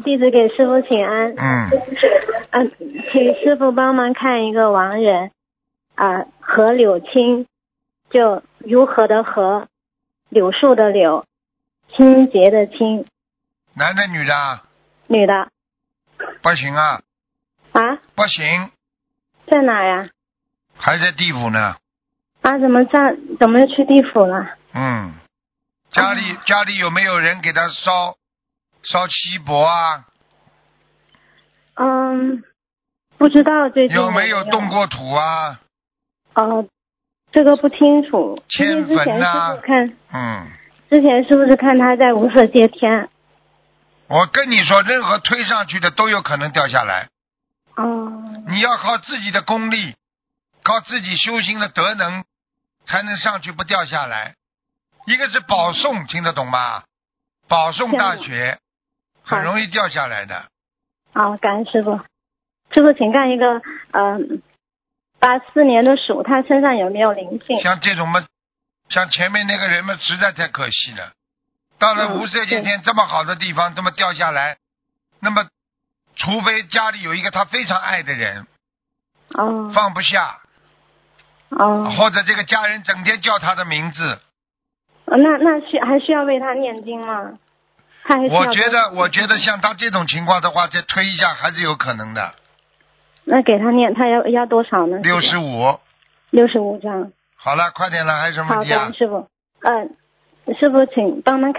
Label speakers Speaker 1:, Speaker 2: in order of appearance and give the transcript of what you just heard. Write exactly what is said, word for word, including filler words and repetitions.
Speaker 1: 弟子给师傅请安。
Speaker 2: 嗯。
Speaker 1: 嗯、呃，请师傅帮忙看一个亡人，啊、呃，何柳青，就如何的何，柳树的柳，清洁的清。
Speaker 2: 男的女的？
Speaker 1: 女的。
Speaker 2: 不行啊。
Speaker 1: 啊？
Speaker 2: 不行。
Speaker 1: 在哪呀？
Speaker 2: 还在地府呢。
Speaker 1: 啊？怎么上？怎么去地府了？
Speaker 2: 嗯。家里、哦、家里有没有人给他烧烧锡箔啊？
Speaker 1: 嗯，不知道最近
Speaker 2: 有没有动过土啊？
Speaker 1: 哦，这个不清楚。
Speaker 2: 迁坟呐、啊。
Speaker 1: 看，
Speaker 2: 嗯。
Speaker 1: 之前是不是看他在无色界天？
Speaker 2: 我跟你说，任何推上去的都有可能掉下来。
Speaker 1: 哦。
Speaker 2: 你要靠自己的功力，靠自己修行的德能，才能上去不掉下来。一个是保送，听得懂吗？保送大学很容易掉下来的。
Speaker 1: 好，感恩师傅。师傅，请看一个，嗯，八四年的鼠，他身上有没有灵性？
Speaker 2: 像这种嘛，像前面那个人们实在太可惜了。到了无色界天这么好的地方，这么掉下来，那么除非家里有一个他非常爱的人，
Speaker 1: 哦，
Speaker 2: 放不下，
Speaker 1: 哦，
Speaker 2: 或者这个家人整天叫他的名字。
Speaker 1: 那那需还需要为他念经吗？他还需要
Speaker 2: 我觉得，我觉得像他这种情况的话，再推一下还是有可能的。
Speaker 1: 那给他念，他要要多少呢？
Speaker 2: 六十五。
Speaker 1: 六十五张。
Speaker 2: 好了，快点了，还有什么问题啊？
Speaker 1: 好的，师傅。嗯、呃，师傅，请帮忙看。